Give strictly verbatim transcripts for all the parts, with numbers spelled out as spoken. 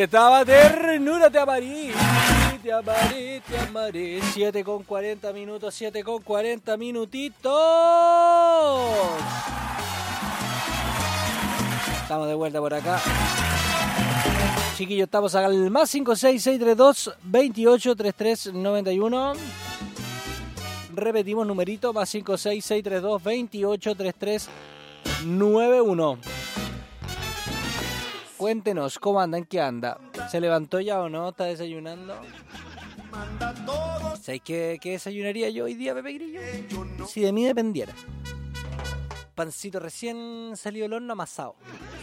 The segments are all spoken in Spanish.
estaba, ternura, te amaré, te amaré, te amaré. siete con cuarenta minutos, siete con cuarenta minutitos. Estamos de vuelta por acá. Chiquillos, estamos al más cinco seis seis tres dos veintiocho treinta y tres noventa y uno. Repetimos numerito, más cinco seis seis tres dos veintiocho treinta y tres noventa y uno. Cuéntenos, ¿cómo anda? ¿En qué anda? ¿Se levantó ya o no? ¿Está desayunando? ¿Sabéis qué, qué desayunaría yo hoy día, Pepe Grillo? Si de mí dependiera. Pancito recién salido del horno amasado.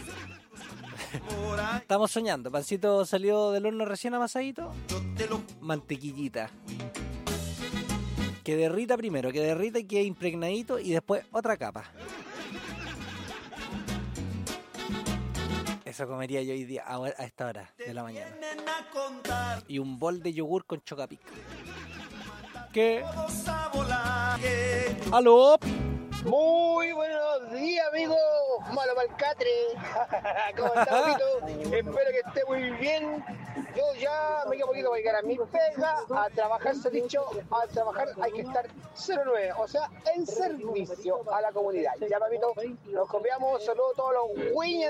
Estamos soñando. Pancito salió del horno recién amasadito. Mantequillita. Que derrita primero, que derrita y quede impregnadito y después otra capa. Eso comería yo hoy día a esta hora de la mañana. Y un bol de yogur con chocapic. ¿Qué? ¿Aló? Muy buenos días, amigo. Malo Malcatre. ¿Cómo está, papito? Espero que esté muy bien. Yo ya me quedo poquito para llegar a mi pega. A trabajar, se ha dicho, a trabajar hay que estar cero nueve, o sea, en servicio a la comunidad. Ya, papito, nos copiamos. Saludos a todos los güeyes